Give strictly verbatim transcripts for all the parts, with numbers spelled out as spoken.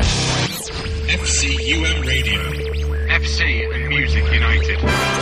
F C U M Radio. F C and Music United.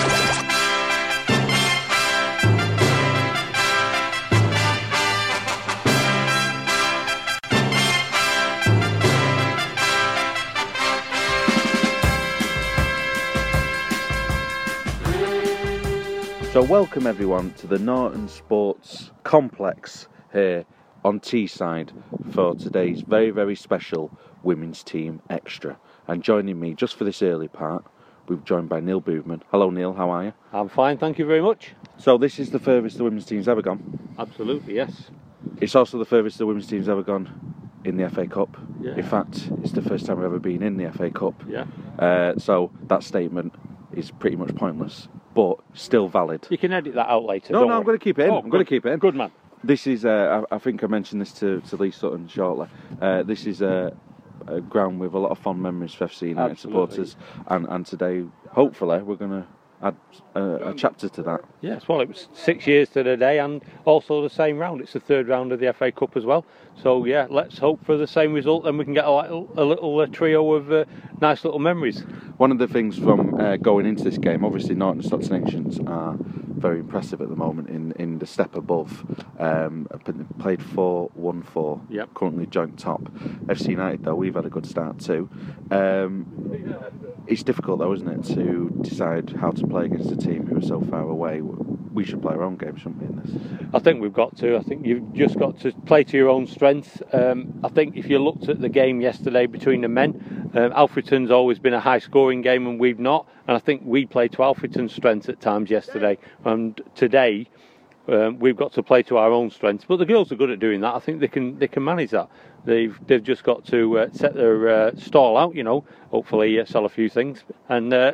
So welcome everyone to the Norton Sports Complex here on Teesside for today's very, very special Women's Team Extra. And joining me just for this early part, we're joined by Neil Boovman. Hello Neil, how are you? I'm fine, thank you very much. So this is the furthest the women's team's ever gone? Absolutely, yes. It's also the furthest the women's team's ever gone in the F A Cup. Yeah. In fact, it's the first time we've ever been in the F A Cup. Yeah. Uh, so that statement is pretty much pointless, but still valid. You can edit that out later. No, don't no, worry. I'm going to keep it in. Oh, I'm going to keep it in. Good man. This is, uh, I, I think I mentioned this to, to Lee Sutton shortly. Uh, this is a, a ground with a lot of fond memories for F C United Absolutely. supporters, and, and today, hopefully, we're going to add a, a chapter to that. Yes, well, it was six years to the day, and also the same round. It's the third round of the F A Cup as well. So yeah, let's hope for the same result, and we can get a little, a little uh, trio of uh, nice little memories. One of the things from uh, going into this game, obviously Norton Stockton Ancients are very impressive at the moment in, in the step above. Um, played four one four, Yep. Currently joint top. F C United though, we've had a good start too. Um, it's difficult though, isn't it, to decide how to play against a team who are so far away. We should play our own game, shouldn't we, in this? I think we've got to. I think you've just got to play to your own strength. Um, I think if you looked at the game yesterday between the men, um, Alfreton's always been a high-scoring game and we've not. And I think we played to Alfreton's strengths at times yesterday. And today, um, we've got to play to our own strengths. But the girls are good at doing that. I think they can they can manage that. They've they've just got to uh, set their uh, stall out, you know. Hopefully, uh, sell a few things and uh,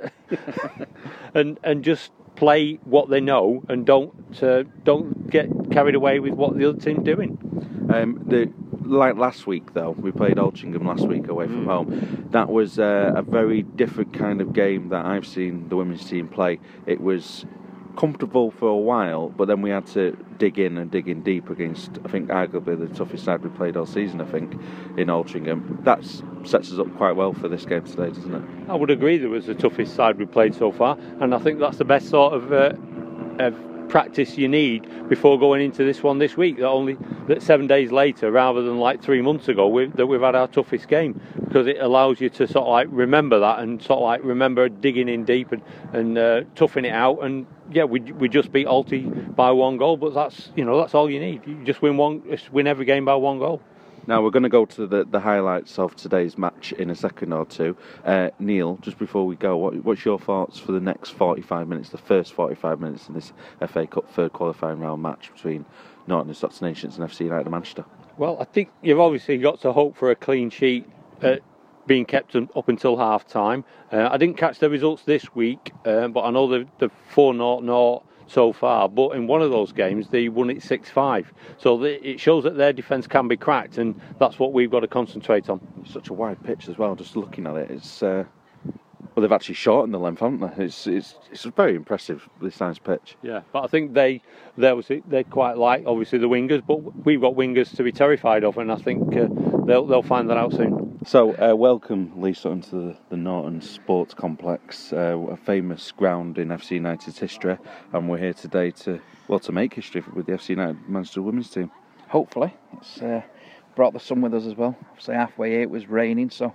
and and just play what they know and don't uh, don't get carried away with what the other team's doing. Um, the like last week though, we played Altrincham last week away from Mm. home. That was uh, a very different kind of game that I've seen the women's team play. It was comfortable for a while, but then we had to dig in and dig in deep against, I think, arguably the toughest side we played all season, I think, in Altrincham. That sets us up quite well for this game today, doesn't it? I would agree that was the toughest side we've played so far, and I think that's the best sort of, uh, of practice you need before going into this one this week. That only that seven days later, rather than like three months ago, we've, that we've had our toughest game, because it allows you to sort of like remember that and sort of like remember digging in deep and and uh, toughing it out. And yeah, we we just beat Alty by one goal, but that's you know that's all you need. You just win one, just win every game by one goal. Now we're going to go to the, the highlights of today's match in a second or two. Uh, Neil, just before we go, what, what's your thoughts for the next forty-five minutes, the first forty-five minutes in this F A Cup third qualifying round match between Norton and Stockton Ancients and F C United of Manchester? Well, I think you've obviously got to hope for a clean sheet uh, being kept up until half time. Uh, I didn't catch the results this week, uh, but I know the the four naught naught so far, but in one of those games they won it six five, so the, it shows that their defence can be cracked, and that's what we've got to concentrate on. It's such a wide pitch as well, just looking at it. It's uh, well, they've actually shortened the length, haven't they? It's it's it's very impressive, this size pitch. Yeah, but I think they they obviously they quite like obviously the wingers, but we've got wingers to be terrified of, and I think uh, they'll they'll find that out soon. So, uh, welcome, Lee Sutton, to the, the Norton Sports Complex, uh, a famous ground in F C United's history, and we're here today to, well, to make history with the F C United Manchester women's team. Hopefully. It's uh, brought the sun with us as well. Obviously halfway here it was raining, so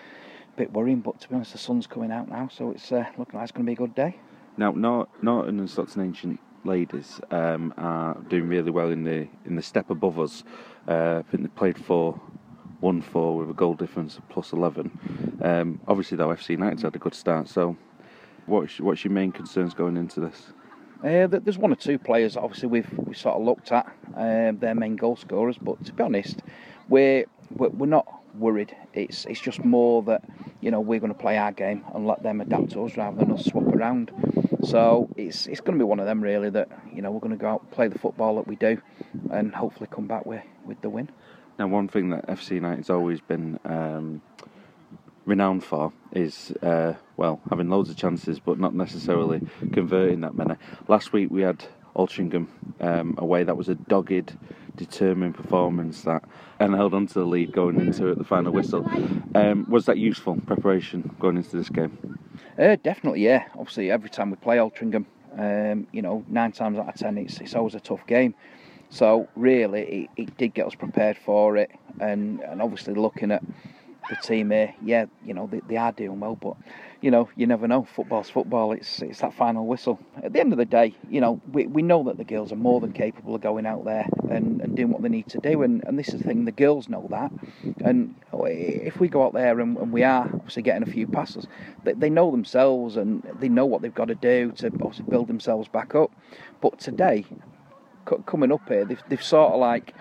a bit worrying, but to be honest the sun's coming out now, so it's uh, looking like it's going to be a good day. Now, Nor- Norton and Stockton Ancient ladies um, are doing really well in the in the step above us. Uh, I think they played for one four with a goal difference of plus eleven. Um, obviously, though, F C United's had a good start. So, what's what's your main concerns going into this? Uh, there's one or two players that obviously we've we sort of looked at, um, their main goal scorers, but to be honest, we're we're, we're not worried. It's it's just more that you know we're going to play our game and let them adapt to us rather than us swap around. So it's it's going to be one of them really that you know we're going to go out play the football that we do, and hopefully come back with with the win. Now, one thing that F C United's always been um, renowned for is, uh, well, having loads of chances but not necessarily converting that many. Last week we had Altrincham um, away. That was a dogged determined performance that and held on to the lead going into the final whistle. Um, was that useful preparation going into this game? Uh, definitely, yeah. Obviously, every time we play Altrincham, um, you know, nine times out of ten, it's it's always a tough game. So really, it, it did get us prepared for it, and and obviously looking at the team here, yeah, you know, they, they are doing well, but you know, you never know. Football's football. It's it's that final whistle. At the end of the day, you know, we we know that the girls are more than capable of going out there and, and doing what they need to do, and, and this is the thing, the girls know that, and if we go out there and, and we are obviously getting a few passes, they, they know themselves and they know what they've got to do to obviously build themselves back up. But today, coming up here, they've, they've sort of like,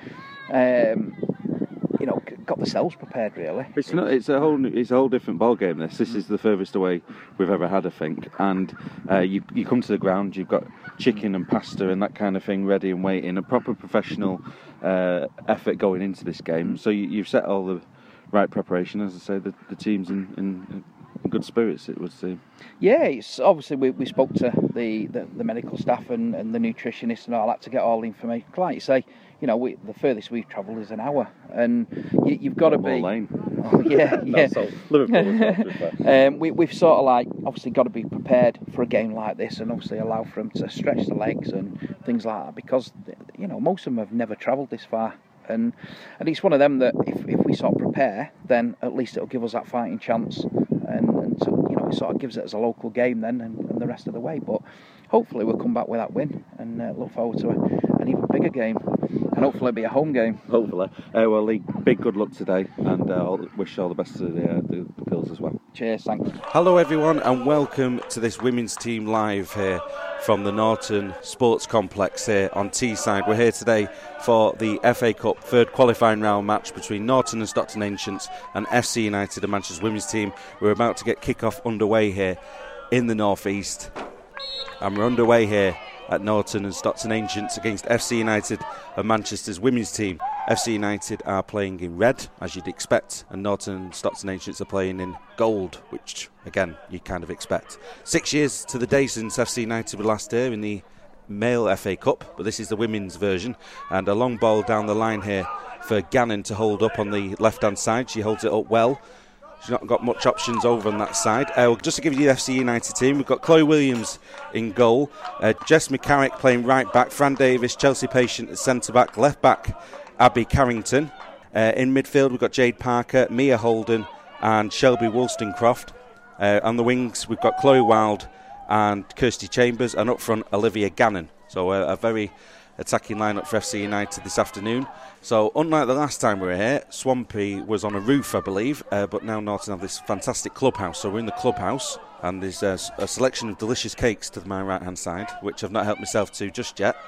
um, you know, got themselves prepared really. It's not. It's a whole. It's a whole different ball game. This. This is the furthest away we've ever had, I think. And uh, you you come to the ground. You've got chicken and pasta and that kind of thing ready and waiting. A proper professional uh, effort going into this game. So you, you've set all the right preparation. As I say, the, the team's in, in, in good spirits, it would seem. Yeah, it's obviously we, we spoke to the, the, the medical staff and, and the nutritionists and all that to get all the information. Like you say, you know, we, the furthest we've travelled is an hour, and you, you've got to be. Lane. Oh, yeah, yeah. So, Liverpool. um, we, we've sort of like obviously got to be prepared for a game like this, and obviously allow for them to stretch the legs and things like that, because you know most of them have never travelled this far. And and it's one of them that if, if we sort of prepare, then at least it'll give us that fighting chance, and, and so, you know, it sort of gives it as a local game then, and, and the rest of the way. But hopefully we'll come back with that win, and uh, look forward to a, an even bigger game, and hopefully it'll be a home game. Hopefully. Uh, well, Lee, big good luck today, and uh, I'll wish all the best to the, uh, the, the girls as well. Cheers, thanks. Hello everyone, and welcome to this women's team live here from the Norton Sports Complex here on Teesside. We're here today for the F A Cup third qualifying round match between Norton and Stockton Ancients and F C United, the Manchester women's team. We're about to get kick-off underway here in the North East, and we're underway here at Norton and Stockton Ancients against F C United and Manchester's women's team. F C United are playing in red, as you'd expect, and Norton and Stockton Ancients are playing in gold, which, again, you kind of expect. Six years to the day since F C United were last here in the male F A Cup, but this is the women's version, and a long ball down the line here for Gannon to hold up on the left-hand side. She holds it up well. She's not got much options over on that side. Uh, just to give you the F C United team, we've got Chloe Williams in goal, uh, Jess McCarrick playing right back, Fran Davis, Chelsea Patient at centre back, left back Abby Carrington. Uh, in midfield we've got Jade Parker, Mia Holden and Shelby Wollstonecroft. Uh, on the wings we've got Chloe Wild and Kirsty Chambers, and up front Olivia Gannon. So uh, a very attacking lineup for F C United this afternoon. So unlike the last time we were here, Swampy was on a roof, I believe, uh, but now Norton have this fantastic clubhouse. So we're in the clubhouse, and there's uh, a selection of delicious cakes to my right hand side, which I've not helped myself to just yet.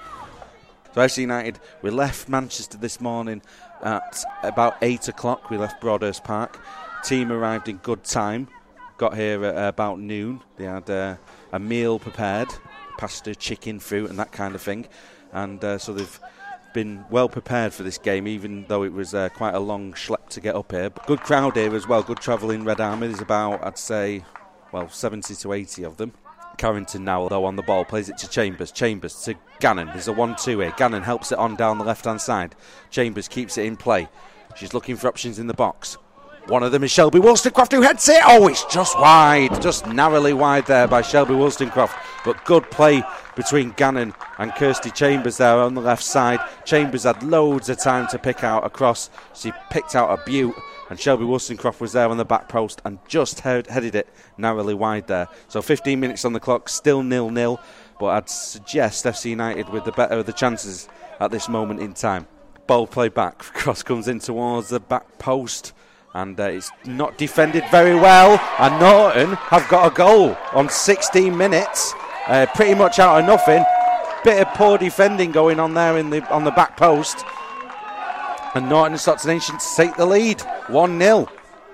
So F C United, we left Manchester this morning at about eight o'clock. We left Broadhurst Park. Team arrived in good time, got here at about noon. They had uh, a meal prepared, pasta, chicken, fruit and that kind of thing, and uh, so they've been well prepared for this game, even though it was uh, quite a long schlep to get up here. But good crowd here as well, good travel in Red Army. There's about, I'd say, well, seventy to eighty of them. Carrington now, though, on the ball, plays it to Chambers. Chambers to Gannon. There's a one two here. Gannon helps it on down the left-hand side. Chambers keeps it in play. She's looking for options in the box. One of them is Shelby Wollstonecroft, who heads it. Oh, it's just wide. Just narrowly wide there by Shelby Wollstonecroft. But good play between Gannon and Kirsty Chambers there on the left side. Chambers had loads of time to pick out a cross. She picked out a beaut, and Shelby Wollstonecroft was there on the back post and just head, headed it narrowly wide there. So fifteen minutes on the clock, still nil nil. But I'd suggest F C United with the better of the chances at this moment in time. Ball play back. Cross comes in towards the back post, and uh, it's not defended very well, and Norton have got a goal on sixteen minutes, uh, pretty much out of nothing. Bit of poor defending going on there in the on the back post, and Norton and Stockton Ancients take the lead, one nil.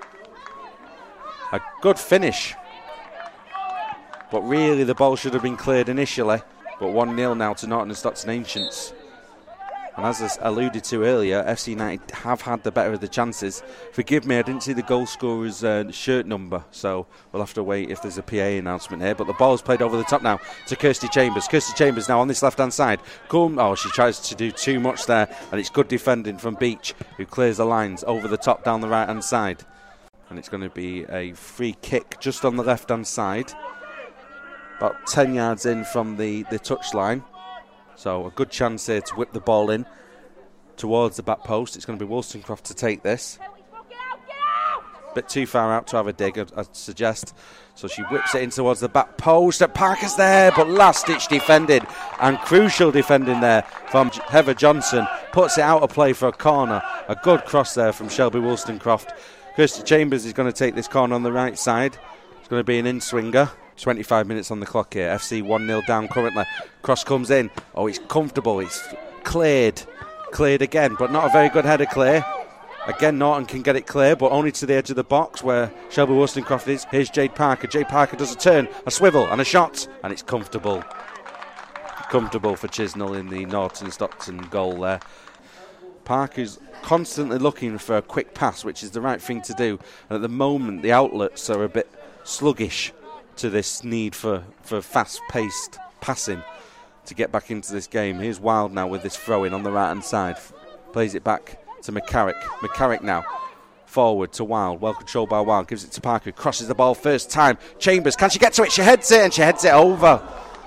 A good finish, but really the ball should have been cleared initially, but one nil now to Norton and Stockton Ancients. And as I alluded to earlier, F C United have had the better of the chances. Forgive me, I didn't see the goal scorer's uh, shirt number, so we'll have to wait if there's a P A announcement here. But the ball's played over the top now to Kirsty Chambers. Kirsty Chambers now on this left-hand side. Come, oh, she tries to do too much there, and it's good defending from Beach, who clears the lines over the top down the right-hand side. And it's going to be a free kick just on the left-hand side, about ten yards in from the, the touchline. So a good chance here to whip the ball in towards the back post. It's going to be Wollstonecroft to take this. Bit too far out to have a dig, I'd, I'd suggest. So she whips it in towards the back post. Parker's there, but last-ditch defended and crucial defending there from Heather Johnson. Puts it out of play for a corner. A good cross there from Shelby Wollstonecroft. Kirsty Chambers is going to take this corner on the right side. It's going to be an in-swinger. twenty-five minutes on the clock here. F C one nil down currently. Cross comes in. Oh, it's comfortable. It's cleared. Cleared again, but not a very good header clear. Again, Norton can get it clear, but only to the edge of the box where Shelby Wollstonecroft is. Here's Jade Parker. Jade Parker does a turn, a swivel, and a shot, and it's comfortable. Comfortable for Chisnell in the Norton Stockton goal there. Parker's constantly looking for a quick pass, which is the right thing to do. And at the moment, the outlets are a bit sluggish to this need for, for fast-paced passing to get back into this game. Here's Wild now with this throw-in on the right-hand side. Plays it back to McCarrick. McCarrick now forward to Wild. Well controlled by Wild. Gives it to Parker. Crosses the ball first time. Chambers, can she get to it? She heads it and she heads it over.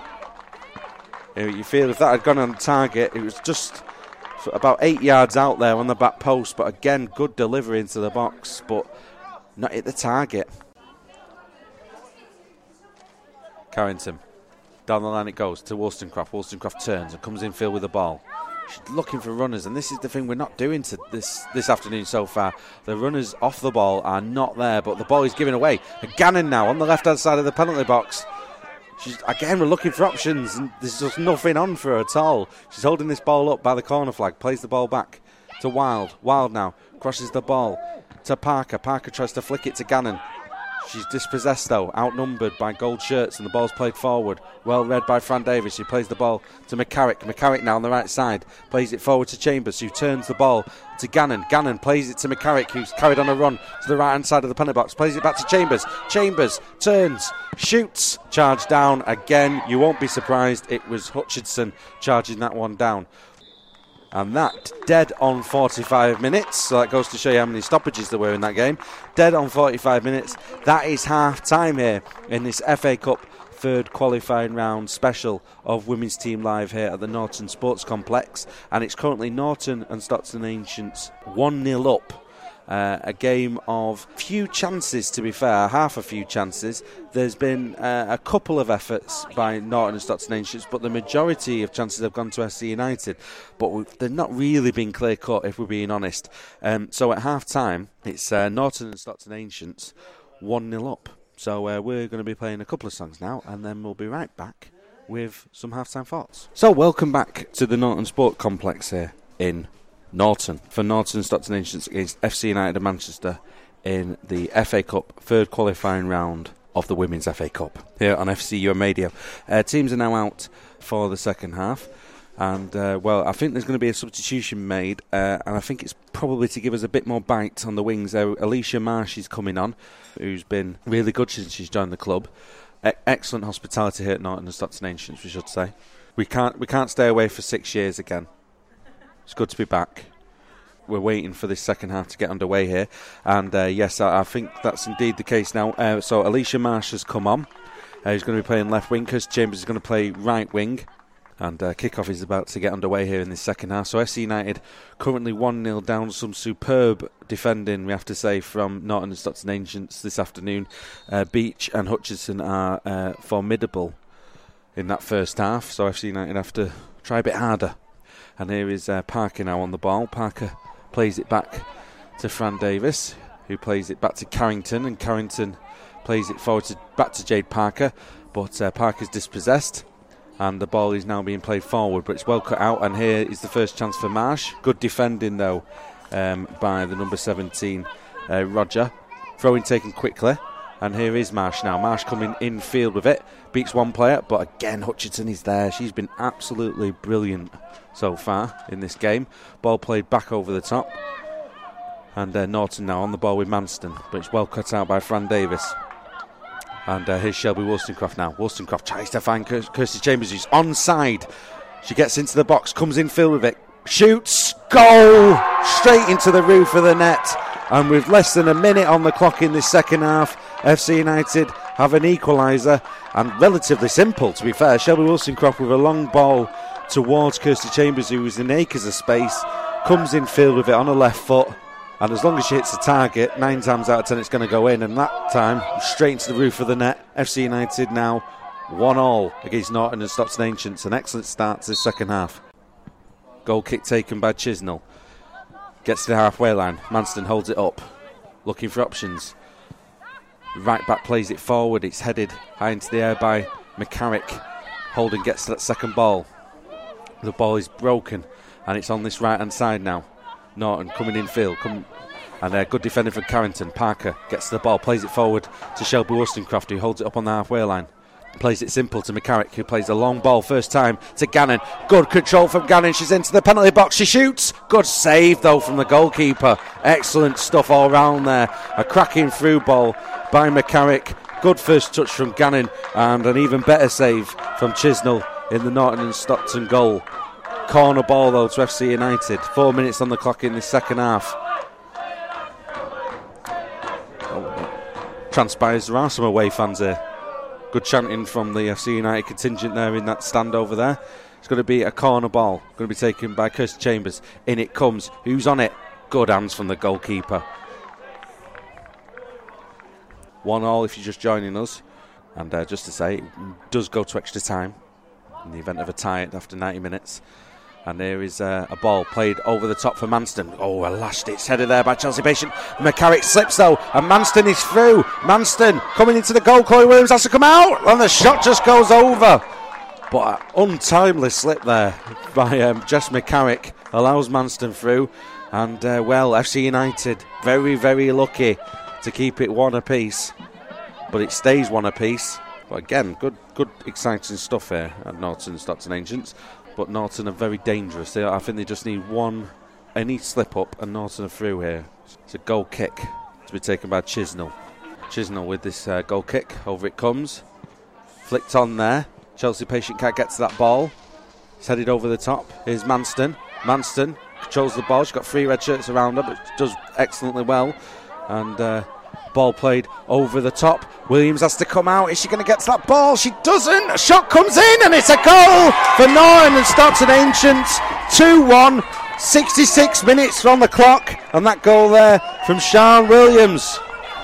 You feel if that had gone on target, it was just about eight yards out there on the back post. But again, good delivery into the box, but not hit the target. Carrington. Down the line it goes to Wollstonecroft. Wollstonecroft turns and comes in field with the ball. She's looking for runners, and this is the thing we're not doing to this this afternoon so far. The runners off the ball are not there, but the ball is given away. And Gannon now on the left-hand side of the penalty box. She's, again, we're looking for options, and there's just nothing on for her at all. She's holding this ball up by the corner flag, plays the ball back to Wild. Wild now crosses the ball to Parker. Parker tries to flick it to Gannon. She's dispossessed though, outnumbered by gold shirts, and the ball's played forward. Well read by Fran Davis, who plays the ball to McCarrick. McCarrick now on the right side, plays it forward to Chambers, who turns the ball to Gannon. Gannon plays it to McCarrick, who's carried on a run to the right hand side of the penalty box, plays it back to Chambers. Chambers turns, shoots, charge down again. You won't be surprised, it was Hutchinson charging that one down. And that dead on forty-five minutes. So that goes to show you how many stoppages there were in that game. Dead on forty-five minutes. That is half time here in this F A Cup third qualifying round special of Women's Team Live here at the Norton Sports Complex. And it's currently Norton and Stockton Ancients one nil up. Uh, a game of few chances, to be fair, half a few chances. There's been uh, a couple of efforts by Norton and Stockton Ancients, but the majority of chances have gone to F C United. But they've not really been clear cut, if we're being honest. Um, so at half time, it's uh, Norton and Stockton Ancients one nil up. So uh, we're going to be playing a couple of songs now, and then we'll be right back with some half time thoughts. So welcome back to the Norton Sport Complex here in Norton for Norton and Stockton Ancients against F C United of Manchester in the F A Cup third qualifying round of the Women's F A Cup here on F C U M Radio. Uh, teams are now out for the second half, and uh, well, I think there's going to be a substitution made, uh, and I think it's probably to give us a bit more bite on the wings. Uh, Alicia Marsh is coming on, who's been really good since she's joined the club. E- excellent hospitality here at Norton and Stockton Ancients, we should say. We can't we can't stay away for six years again. It's good to be back. We're waiting for this second half to get underway here. And uh, yes, I, I think that's indeed the case now. Uh, so Alicia Marsh has come on. Uh, he's going to be playing left wing. Kirsty Chambers is going to play right wing. And uh, kick-off is about to get underway here in this second half. So F C United currently one nil down. Some superb defending, we have to say, from Norton and Stockton Ancients this afternoon. Uh, Beach and Hutchinson are uh, formidable in that first half. So F C United have to try a bit harder. And here is uh, Parker now on the ball. Parker plays it back to Fran Davis, who plays it back to Carrington, and Carrington plays it forward to, back to Jade Parker, but uh, Parker's dispossessed, and the ball is now being played forward, but it's well cut out, and here is the first chance for Marsh. Good defending, though, um, by the number seventeen, uh, Roger. Throw-in taken quickly, And here is Marsh now. Marsh coming in field with it. Beats one player, but again, Hutchinson is there. She's been absolutely brilliant so far in this game. Ball played back over the top. And uh, Norton now on the ball with Manston, but it's well cut out by Fran Davis. And uh, here's Shelby Wollstonecraft now. Wollstonecraft tries to find Kir- Kirsty Chambers, who's onside. She gets into the box, comes in field with it, shoots, goal! Straight into the roof of the net. And with less than a minute on the clock in this second half, F C United have an equaliser, and relatively simple, to be fair. Shelby Wollstonecraft with a long ball towards Kirsty Chambers, who was in acres of space, comes in field with it on her left foot, and as long as she hits the target, nine times out of ten it's going to go in, and that time straight into the roof of the net. F C United now one all against Norton and Stockton Ancients. An excellent start to the second half. Goal kick taken by Chisnell. Gets to the halfway line. Manston holds it up, looking for options. Right back plays it forward. It's headed high into the air by McCarrick. Holden gets to that second ball. The ball is broken, and it's on this right hand side now. Norton coming in field. Come, and a good defender from Carrington. Parker gets to the ball, plays it forward to Shelby Wollstonecraft, who holds it up on the halfway line. Plays it simple to McCarrick, who plays a long ball first time to Gannon. Good control from Gannon. She's into the penalty box. She shoots. Good save, though, from the goalkeeper. Excellent stuff all round there. A cracking through ball by McCarrick. Good first touch from Gannon, and an even better save from Chisnell in the Norton and Stockton goal. Corner ball, though, to F C United. Four minutes on the clock in the second half. Oh, transpires there are some away fans here. Good chanting from the F C United contingent there in that stand over there. It's going to be a corner ball. Going to be taken by Kirsty Chambers. In it comes. Who's on it? Good hands from the goalkeeper. One all if you're just joining us. And uh, just to say, it does go to extra time in the event of a tie after ninety minutes. And there is uh, a ball played over the top for Manston. Oh, a last it's headed there by Chelsea Patient. McCarrick slips though, and Manston is through. Manston coming into the goal. Chloe Williams has to come out, and the shot just goes over. But an untimely slip there by um, Jess McCarrick allows Manston through. And uh, well, F C United very, very lucky to keep it one apiece. But it stays one apiece. But again, good, good, exciting stuff here at Norton Stockton Ancients. But Norton are very dangerous. They are, I think they just need one, any slip up, and Norton are through here. It's a goal kick to be taken by Chisnell. Chisnell with this uh, goal kick. Over it comes. Flicked on there. Chelsea Patient can't get to that ball. It's headed over the top. Here's Manston. Manston controls the ball. She's got three red shirts around her, but does excellently well. And uh, ball played over the top. Williams has to come out. Is she going to get to that ball? She doesn't. A shot comes in, and it's a goal for Norton and Stockton Ancients. two one. sixty-six minutes on the clock, and that goal there from Sian Williams.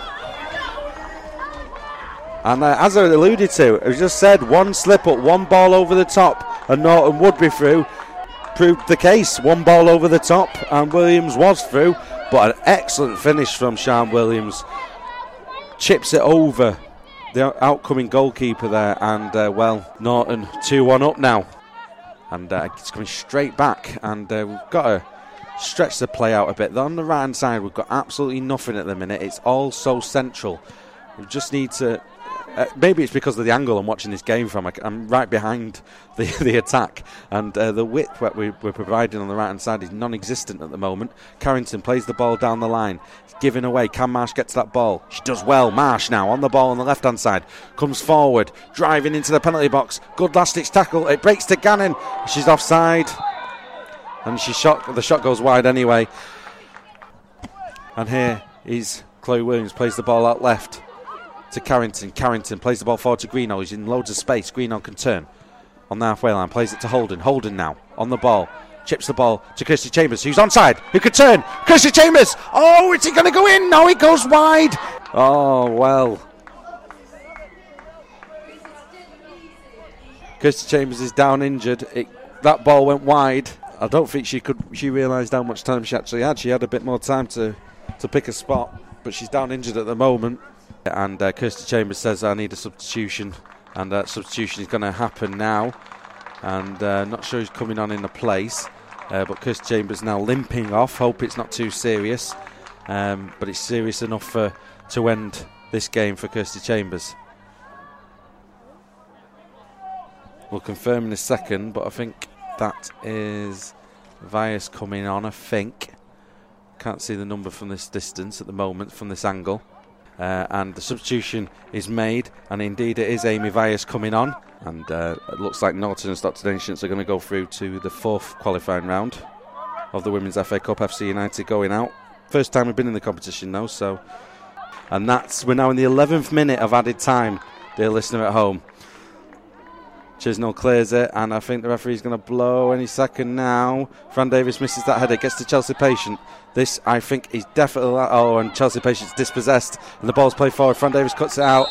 And uh, as I alluded to, I just said one slip up, one ball over the top, and Norton would be through. Proved the case. One ball over the top, and Williams was through. But an excellent finish from Sian Williams. Chips it over the outcoming goalkeeper there, and uh, well, Norton two one up now. And uh, it's coming straight back, and uh, we've got to stretch the play out a bit. On the right hand side, we've got absolutely nothing at the minute. It's all so central. We just need to. Uh, maybe it's because of the angle I'm watching this game from. I, I'm right behind the, the attack, and uh, the width that we, we're providing on the right hand side is non-existent at the moment. Carrington plays the ball down the line. It's given away. Can Marsh get to that ball? She does well. Marsh now on the ball on the left hand side. Comes forward, driving into the penalty box. Good last ditch tackle. It breaks to Gannon. She's offside, and she shot. The shot goes wide anyway. And here is Chloe Williams, plays the ball out left to Carrington. Carrington plays the ball forward to Greenall. He's in loads of space. Greenall can turn on the halfway line. Plays it to Holden. Holden now on the ball. Chips the ball to Kirsty Chambers, who's onside. Who could turn? Kirsty Chambers! Oh, is he going to go in? No, he goes wide. Oh, well. Kirsty Chambers is down injured. It, that ball went wide. I don't think she could. She realised how much time she actually had. She had a bit more time to, to pick a spot, but she's down injured at the moment. And uh, Kirsty Chambers says, I need a substitution, and that substitution is going to happen now. And uh, not sure who's coming on in the place, uh, but Kirsty Chambers now limping off. Hope it's not too serious, um, but it's serious enough for to end this game for Kirsty Chambers. We'll confirm in a second, but I think that is Vyas coming on, I think. Can't see the number from this distance at the moment, from this angle. Uh, and the substitution is made, and indeed it is Amy Vyas coming on. And uh, it looks like Norton and Stockton Ancients are going to go through to the fourth qualifying round of the Women's F A Cup. F C United going out. First time we've been in the competition now, so. And that's, we're now in the eleventh minute of added time, dear listener at home. Chisnell clears it, and I think the referee's going to blow any second now. Fran Davis misses that header, gets to Chelsea Patient. This, I think, is definitely... Oh, and Chelsea Patient's dispossessed, and the ball's played forward. Fran Davis cuts it out.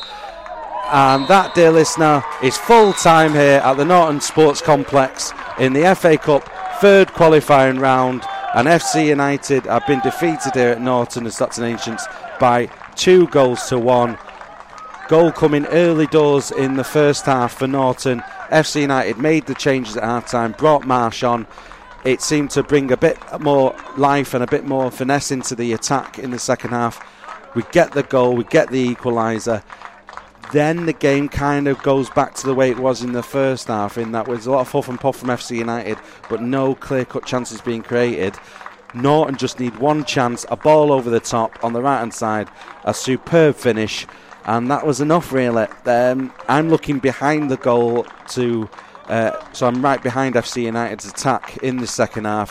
And that, dear listener, is full time here at the Norton Sports Complex in the F A Cup third qualifying round. And F C United have been defeated here at Norton and Stockton Ancients by two goals to one. Goal coming early doors in the first half for Norton. F C United made the changes at half time, brought Marsh on. It seemed to bring a bit more life and a bit more finesse into the attack in the second half. We get the goal, we get the equaliser. Then the game kind of goes back to the way it was in the first half, in that there's a lot of huff and puff from F C United, but no clear-cut chances being created. Norton just need one chance, a ball over the top on the right-hand side, a superb finish, and that was enough, really. Um, I'm looking behind the goal to... Uh, so I'm right behind F C United's attack in the second half.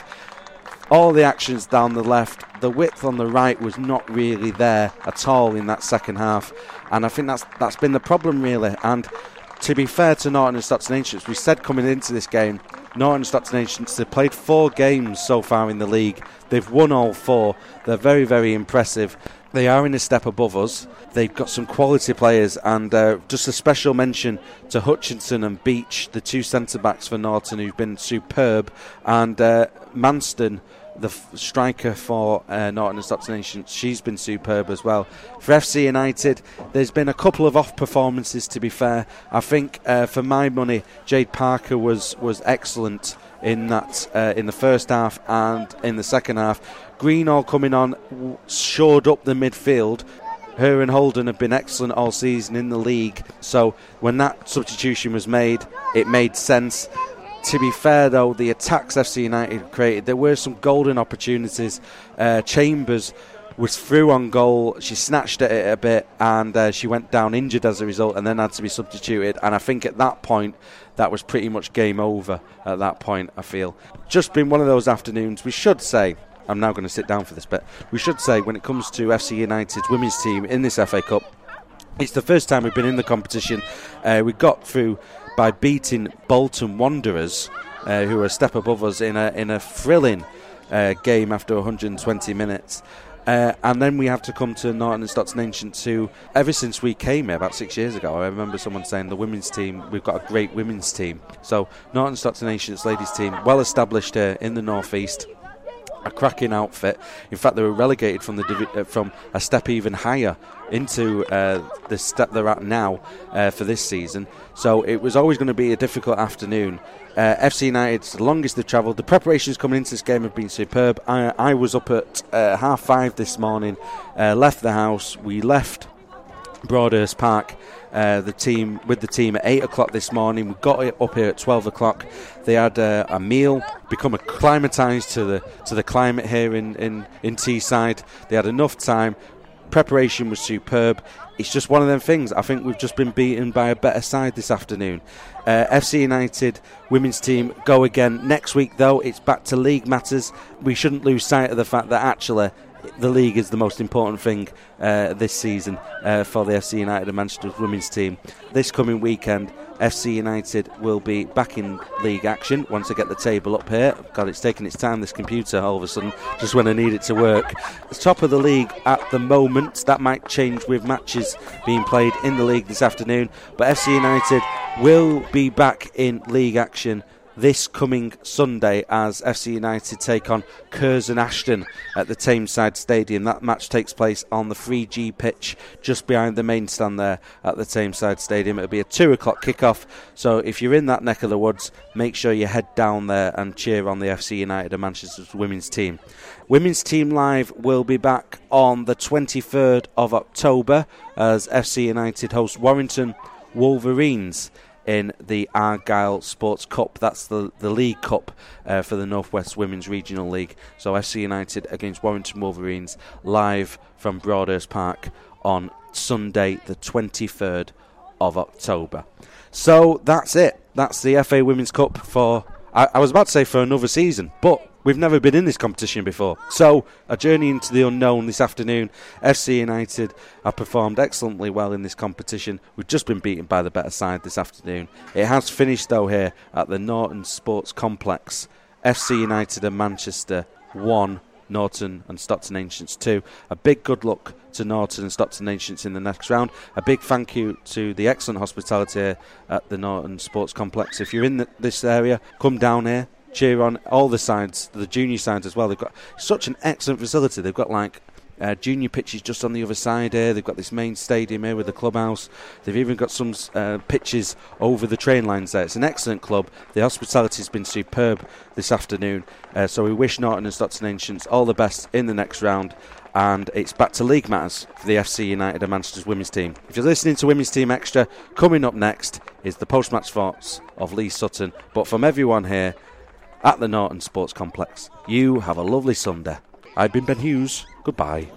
All the actions down the left, the width on the right was not really there at all in that second half, and I think that's that's been the problem, really. And to be fair to Norton and Stockton Ancients, we said coming into this game, Norton and Stockton Ancients, they've played four games so far in the league. They've won all four. They're very, very impressive. They are in a step above us. They've got some quality players, and uh, just a special mention to Hutchinson and Beach, the two centre-backs for Norton, who've been superb, and uh, Manston, the f- striker for uh, Norton and Stockton Ancients, she's been superb as well. For F C United, there's been a couple of off performances, to be fair. I think, uh, for my money, Jade Parker was, was excellent in that uh, in the first half, and in the second half. Greenall coming on w- shored up the midfield. Her and Holden have been excellent all season in the league, so when that substitution was made, it made sense. To be fair, though, the attacks F C United created, there were some golden opportunities. Uh, Chambers was through on goal. She snatched at it a bit, and uh, she went down injured as a result, and then had to be substituted. And I think at that point, that was pretty much game over at that point, I feel. Just been one of those afternoons, we should say, I'm now going to sit down for this bit, we should say when it comes to F C United's women's team in this F A Cup, it's the first time we've been in the competition. Uh, we got through by beating Bolton Wanderers, uh, who are a step above us in a in a thrilling uh, game after one hundred twenty minutes. Uh, and then we have to come to Norton and Stockton Ancients, who, ever since we came here about six years ago, I remember someone saying the women's team, we've got a great women's team. So Norton and Stockton Ancients ladies team, well established here in the North East. A cracking outfit. In fact, they were relegated from the divi- uh, from a step even higher into uh, the step they're at now uh, for this season. So it was always going to be a difficult afternoon. Uh, F C United's the longest they've travelled. The preparations coming into this game have been superb. I, I was up at uh, half five this morning, uh, left the house. We left Broadhurst Park. Uh, the team with the team at eight o'clock this morning. We got it up here at twelve o'clock. They had uh, a meal, become acclimatised to the to the climate here in, in, in Teesside. They had enough time. Preparation was superb. It's just one of them things. I think we've just been beaten by a better side this afternoon. Uh, F C United women's team go again next week, though. It's back to league matters. We shouldn't lose sight of the fact that actually the league is the most important thing uh, this season uh, for the F C United and Manchester women's team. This coming weekend, F C United will be back in league action once I get the table up here. God, it's taking its time, this computer, all of a sudden, just when I need it to work. The top of the league at the moment. That might change with matches being played in the league this afternoon, but F C United will be back in league action this coming Sunday as F C United take on Curzon Ashton at the Tameside Stadium. That match takes place on the three G pitch just behind the main stand there at the Tameside Stadium. It'll be a two o'clock kickoff, so if you're in that neck of the woods, make sure you head down there and cheer on the F C United and Manchester's women's team. Women's Team Live will be back on the twenty-third of October as F C United host Warrington Wolverines in the Argyle Sports Cup. That's the, the League Cup uh, for the North West Women's Regional League. So F C United against Warrington Wolverines live from Broadhurst Park on Sunday the twenty-third of October. So that's it. That's the F A Women's Cup for, I, I was about to say for another season, but we've never been in this competition before. So, a journey into the unknown this afternoon. F C United have performed excellently well in this competition. We've just been beaten by the better side this afternoon. It has finished, though, here at the Norton Sports Complex. F C United and Manchester one, Norton and Stockton Ancients two. A big good luck to Norton and Stockton Ancients in the next round. A big thank you to the excellent hospitality here at the Norton Sports Complex. If you're in the, this area, come down here. Cheer on all the sides, the junior sides as well. They've got such an excellent facility. They've got like uh, junior pitches just on the other side here. They've got this main stadium here with the clubhouse. They've even got some uh, pitches over the train lines there. It's an excellent club. The hospitality has been superb this afternoon. Uh, so we wish Norton and Stockton Ancients all the best in the next round. And it's back to league matters for the F C United and Manchester's women's team. If you're listening to Women's Team Extra, coming up next is the post-match thoughts of Lee Sutton. But from everyone here at the Norton Sports Complex, you have a lovely Sunday. I've been Ben Hughes. Goodbye.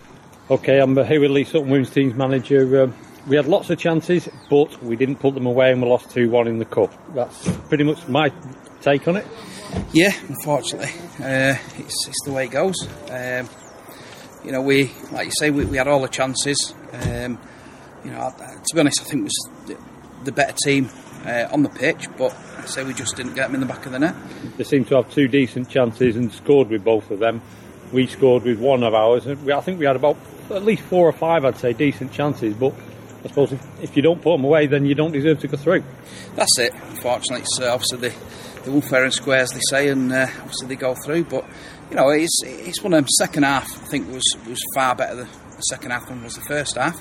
OK, I'm here with Lee Sutton, women's team's manager. Um, we had lots of chances, but we didn't put them away and we lost two one in the cup. That's pretty much my take on it. Yeah, unfortunately. Uh, it's, it's the way it goes. Um, you know, we, like you say, we, we had all the chances. Um, you know, to be honest, I think it was the, the better team uh, on the pitch, but I say we just didn't get them in the back of the net. They seemed to have two decent chances and scored with both of them. We scored with one of ours. And we, I think we had about at least four or five, I'd say, decent chances. But I suppose if, if you don't put them away, then you don't deserve to go through. That's it. Unfortunately, it's uh, obviously the, the unfair and square, as they say, and uh, obviously they go through. But you know, it's it's one of them. Second half, I think was was far better the, the second half than was the first half.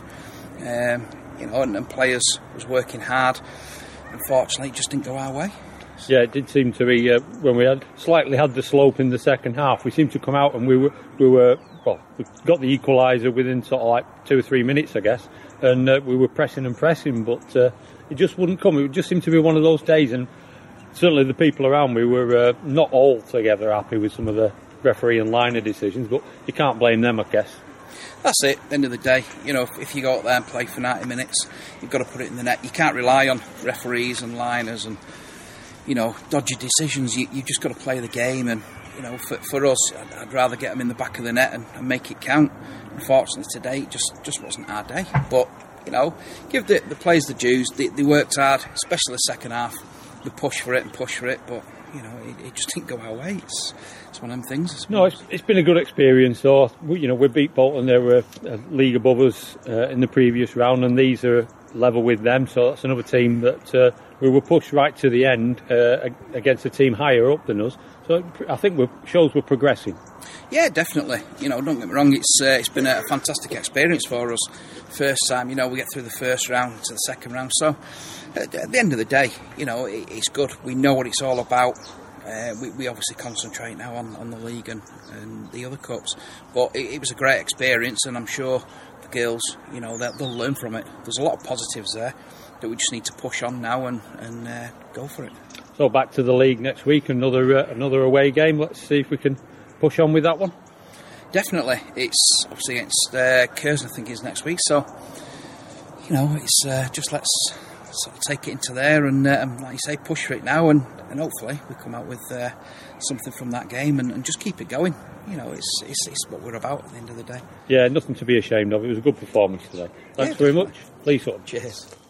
Um, you know, and, and players was working hard. Unfortunately, it just didn't go our way. Yeah, it did seem to be uh, when we had slightly had the slope in the second half. We seemed to come out and we were we were well, we got the equaliser within sort of like two or three minutes, I guess, and uh, we were pressing and pressing, but uh, it just wouldn't come. It just seemed to be one of those days, and certainly the people around me were uh, not altogether happy with some of the referee and liner decisions, but you can't blame them, I guess. That's it. At the end of the day, you know, if, if you go out there and play for ninety minutes, you've got to put it in the net. You can't rely on referees and liners and, you know, dodgy decisions. You, you've just got to play the game, and you know, for, for us, I'd, I'd rather get them in the back of the net and, and make it count. Unfortunately, today it just just wasn't our day. But you know, give the, the players the dues. They, they worked hard, especially the second half. They pushed for it and pushed for it, but you know, it, it just didn't go our way. It's, it's one of them things. No, it's, it's been a good experience. Though we, you know, we beat Bolton. They were a league above us uh, in the previous round, and these are level with them. So that's another team that uh, we were pushed right to the end uh, against a team higher up than us. So I think it shows we're progressing. Yeah, definitely. You know, don't get me wrong. It's uh, it's been a fantastic experience for us. First time, you know, we get through the first round to the second round. So at the end of the day, you know, it, it's good. We know what it's all about. Uh, we, we obviously concentrate now on, on the league and, and the other cups. But it, it was a great experience, and I'm sure the girls, you know, they'll, they'll learn from it. There's a lot of positives there that we just need to push on now and, and uh, go for it. So back to the league next week, another uh, another away game. Let's see if we can push on with that one. Definitely. It's obviously against uh, Curzon, I think, is next week. So, you know, it's uh, just let's sort of take it into there and, uh, like you say, push for it now, and, and hopefully we come out with uh, something from that game and, and just keep it going. You know, it's, it's it's what we're about at the end of the day. Yeah, nothing to be ashamed of. It was a good performance today. Thanks yeah, very much. Lee Sutton. Cheers.